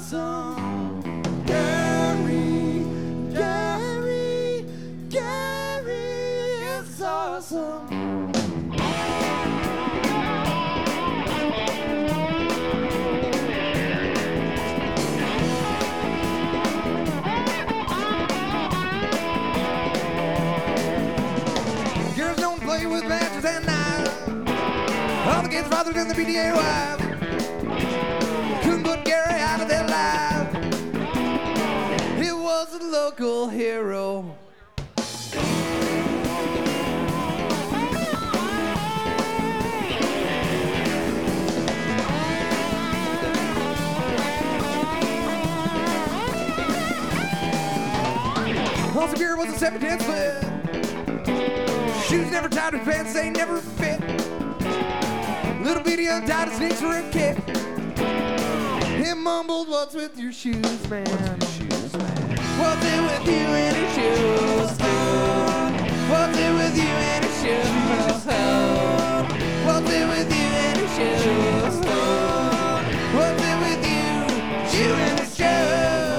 awesome. Gary, Gary, Gary is awesome. Girls don't play with matches and knives. All the kids fathered in the PTA wives. Couldn't put Gary out of their life. He was a local hero. Also, Gary was a 7'10" split. Shoes never tied with pants, they never fit. Little bitty untied sneaks for a kid. He mumbled, "What's with your shoes, man? What's it with you and your shoes? What's it with you and your shoes? What's it with you and your shoes? What's it with you and your shoes?"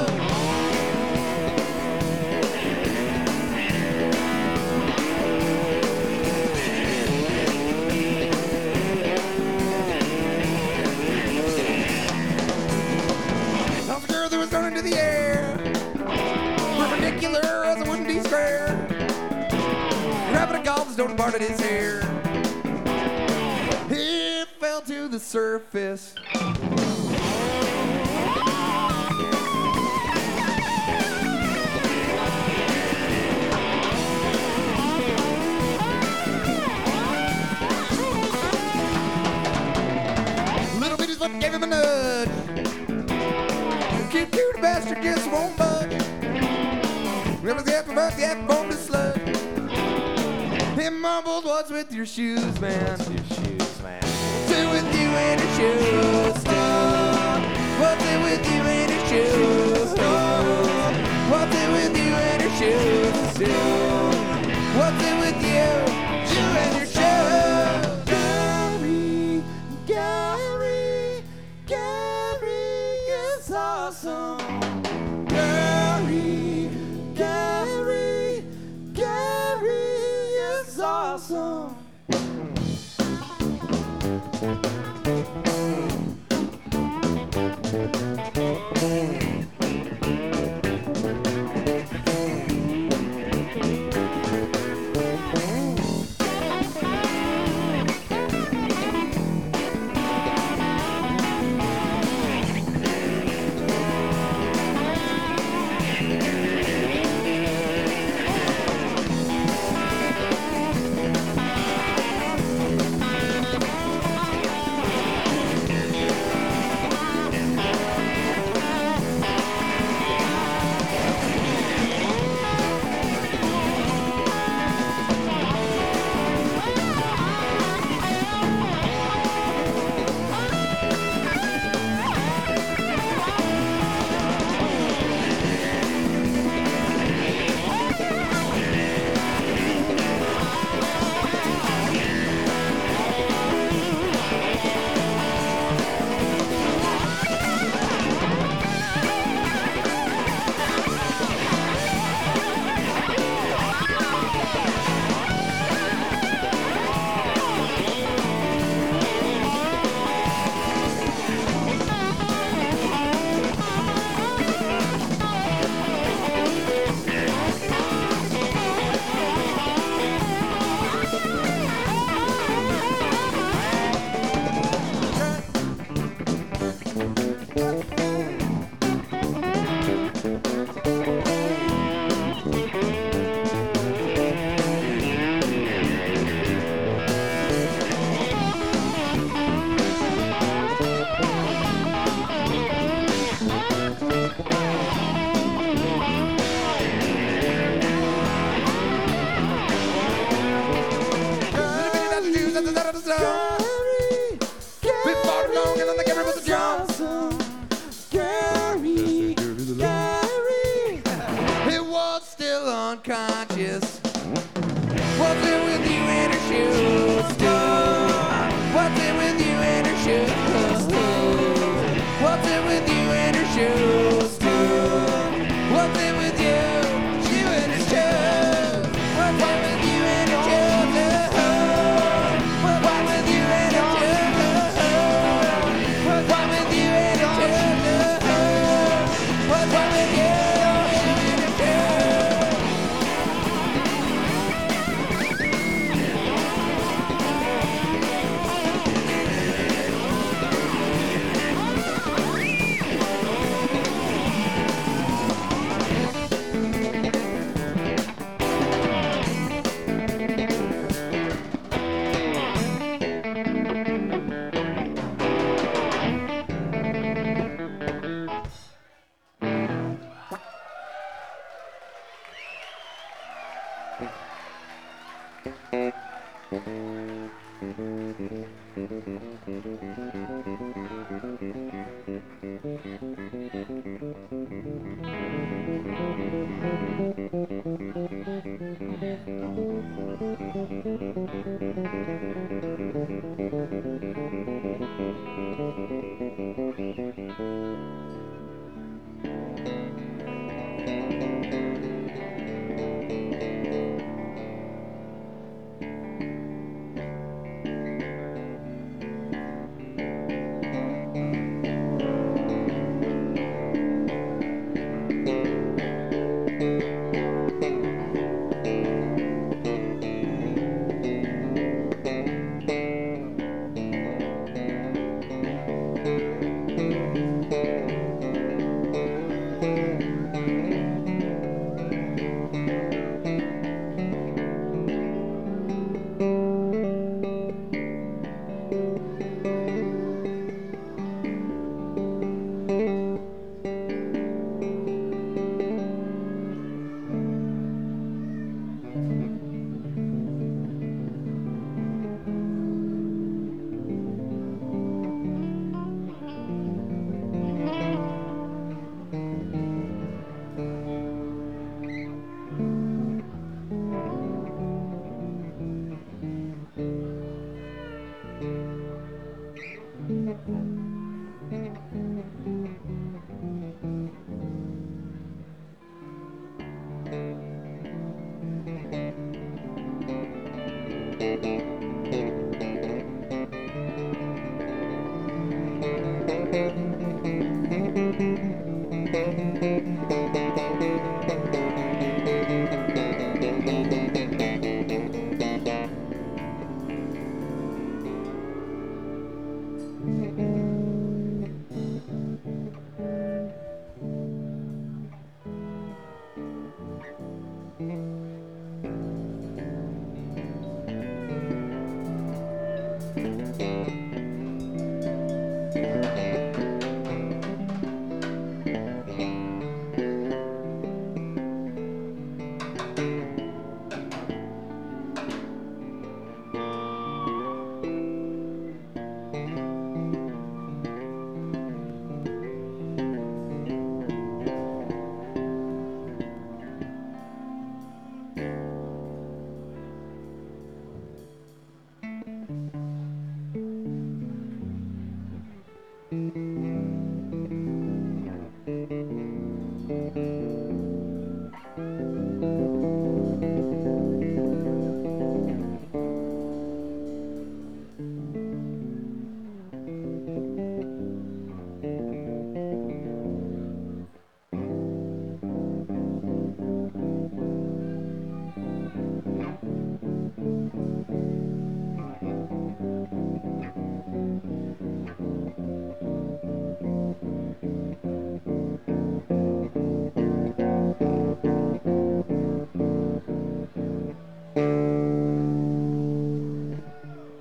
Thrown into the air, perpendicular as a wooden D-square. Grabbing a golf stone and parted his hair. He fell to the surface. Little bitty's foot gave him a nudge. Cute bastard just won't budge. Remember the apple buck, the apple bone to sludge. He mumbled, "What's with your shoes, man? What's with you and your shoes? What's it with you and your shoes? What's it with you and your shoes? What's it with you and your shoes?" Gary, Gary, Gary is awesome. Gary, Gary, Gary is awesome. unconscious. What's it with you and your shoes? What's it with you and your shoes? What's it with you and your shoes? Thank you.